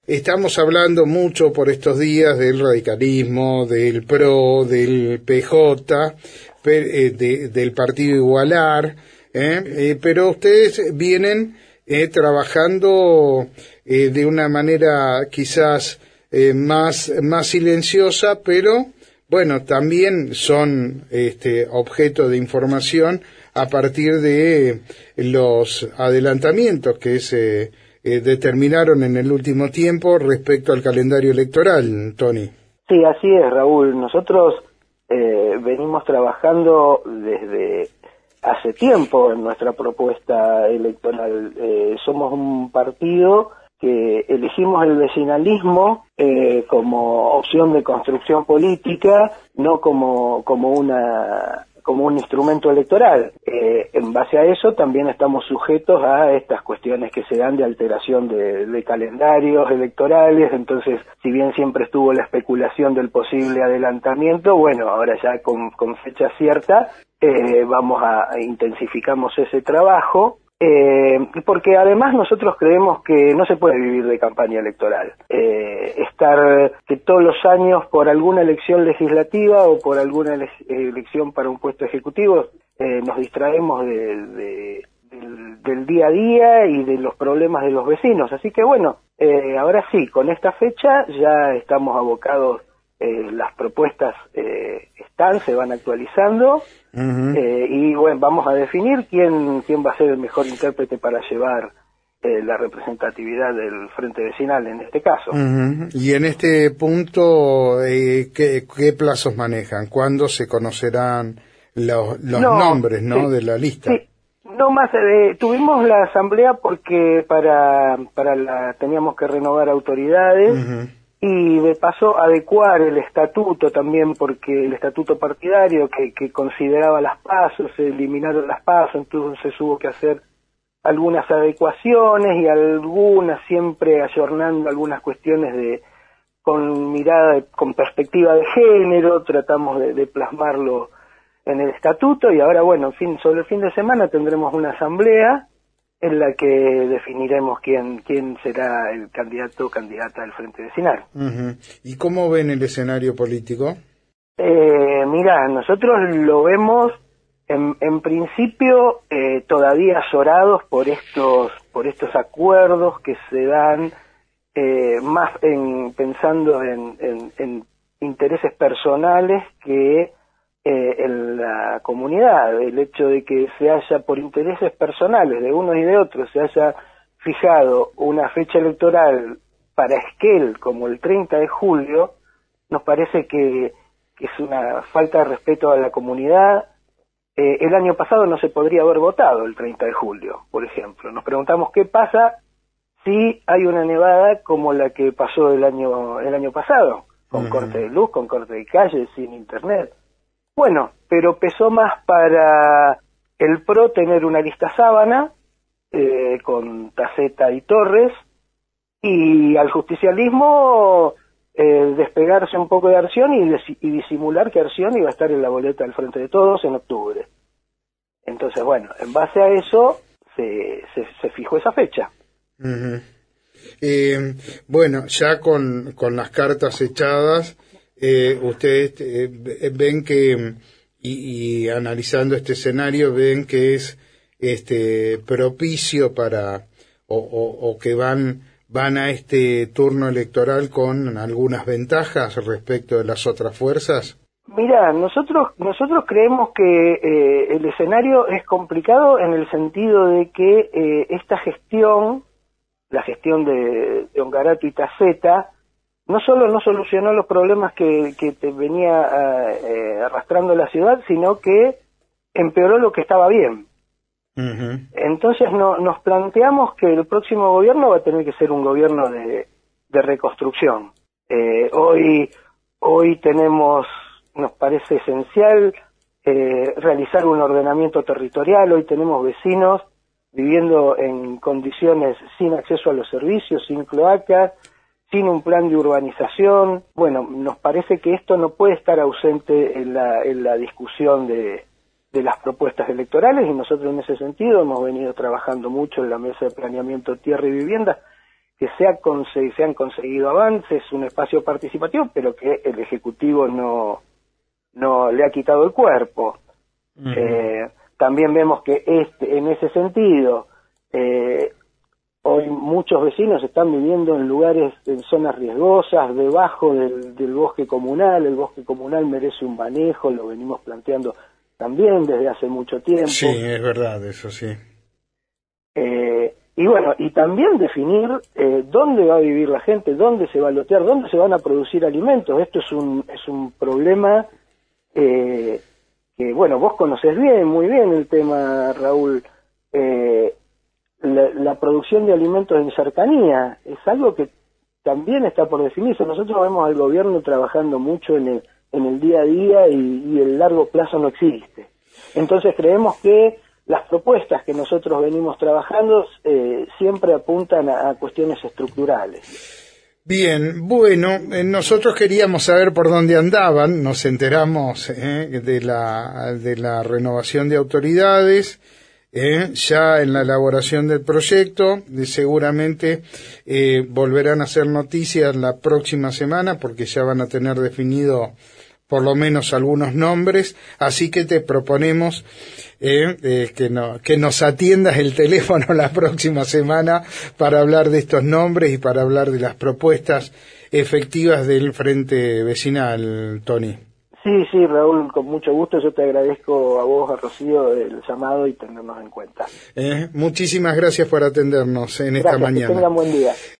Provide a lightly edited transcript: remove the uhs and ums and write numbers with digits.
estamos hablando mucho por estos días del radicalismo, del PRO, del PJ, del Partido Igualar, pero ustedes vienen trabajando de una manera quizás más silenciosa, pero bueno, también son objeto de información a partir de los adelantamientos que se determinaron en el último tiempo respecto al calendario electoral, Tony. Sí, así es, Raúl. Nosotros venimos trabajando desde hace tiempo en nuestra propuesta electoral. Somos un partido que elegimos el vecinalismo como opción de construcción política, no como un instrumento electoral. En base a eso también estamos sujetos a estas cuestiones que se dan de alteración de calendarios electorales. Entonces, si bien siempre estuvo la especulación del posible adelantamiento, bueno, ahora ya con fecha cierta intensificamos ese trabajo. Porque además nosotros creemos que no se puede vivir de campaña electoral. Que todos los años por alguna elección legislativa o por alguna elección para un puesto ejecutivo nos distraemos del día a día y de los problemas de los vecinos. Así que bueno, ahora sí, con esta fecha ya estamos abocados. Las propuestas se van actualizando. Y bueno, vamos a definir quién va a ser el mejor intérprete para llevar la representatividad del Frente Vecinal en este caso. Y en este punto, ¿qué plazos manejan? ¿Cuándo se conocerán los nombres, no, de la lista? Sí. No más, tuvimos la asamblea porque teníamos que renovar autoridades. Y de paso adecuar el estatuto también, porque el estatuto partidario que consideraba las PASO, se eliminaron las PASO, entonces hubo que hacer algunas adecuaciones y algunas siempre ayornando algunas cuestiones con perspectiva de género. Tratamos de plasmarlo en el estatuto y ahora bueno, sobre el fin de semana tendremos una asamblea en la que definiremos quién será el candidato o candidata del Frente Vecinal. ¿Y cómo ven el escenario político? Mira, nosotros lo vemos en principio todavía azorados por estos acuerdos que se dan más pensando en intereses personales que en la comunidad. El hecho de que se haya, por intereses personales de unos y de otros, se haya fijado una fecha electoral para Esquel como el 30 de julio, nos parece que es una falta de respeto a la comunidad. El año pasado no se podría haber votado el 30 de julio, por ejemplo. Nos preguntamos qué pasa si hay una nevada como la que pasó el año pasado, con corte de luz, con corte de calle, sin internet. Bueno, pero pesó más para el PRO tener una lista sábana con Taceta y Torres, y al justicialismo despegarse un poco de Arción y disimular que Arción iba a estar en la boleta del Frente de Todos en octubre. Entonces, bueno, en base a eso se fijó esa fecha. Bueno, ya con las cartas echadas, ustedes ven que, y analizando este escenario, ven que es propicio para, o que van a este turno electoral con algunas ventajas respecto de las otras fuerzas. Mira, nosotros creemos que el escenario es complicado en el sentido de que esta gestión, la gestión de Ongarato y Taceta, no solo no solucionó los problemas que te venía arrastrando la ciudad, sino que empeoró lo que estaba bien. Entonces nos planteamos que el próximo gobierno va a tener que ser un gobierno de reconstrucción. Hoy tenemos, nos parece esencial realizar un ordenamiento territorial. Hoy tenemos vecinos viviendo en condiciones sin acceso a los servicios, sin cloacas, sin un plan de urbanización. Bueno, nos parece que esto no puede estar ausente en la discusión de las propuestas electorales, y nosotros en ese sentido hemos venido trabajando mucho en la Mesa de Planeamiento Tierra y Vivienda, se han conseguido avances, un espacio participativo, pero que el Ejecutivo no le ha quitado el cuerpo. También vemos que en ese sentido, hoy muchos vecinos están viviendo en lugares, en zonas riesgosas, debajo del bosque comunal. El bosque comunal merece un manejo, lo venimos planteando también desde hace mucho tiempo. Sí, es verdad, eso sí. Y bueno, y también definir dónde va a vivir la gente, dónde se va a lotear, dónde se van a producir alimentos. Esto es un problema que, bueno, vos conocés muy bien el tema, Raúl. La producción de alimentos en cercanía es algo que también está por definirse. Nosotros vemos al gobierno trabajando mucho en el día a día y el largo plazo no existe. Entonces creemos que las propuestas que nosotros venimos trabajando siempre apuntan a cuestiones estructurales. Bien, bueno, nosotros queríamos saber por dónde andaban, nos enteramos de la renovación de autoridades, ya en la elaboración del proyecto, seguramente volverán a hacer noticias la próxima semana porque ya van a tener definido por lo menos algunos nombres, así que te proponemos que nos atiendas el teléfono la próxima semana para hablar de estos nombres y para hablar de las propuestas efectivas del Frente Vecinal, Tony. Sí, Raúl, con mucho gusto. Yo te agradezco a vos, a Rocío, el llamado y tenernos en cuenta. Muchísimas gracias por atendernos en esta mañana. Que tengan buen día.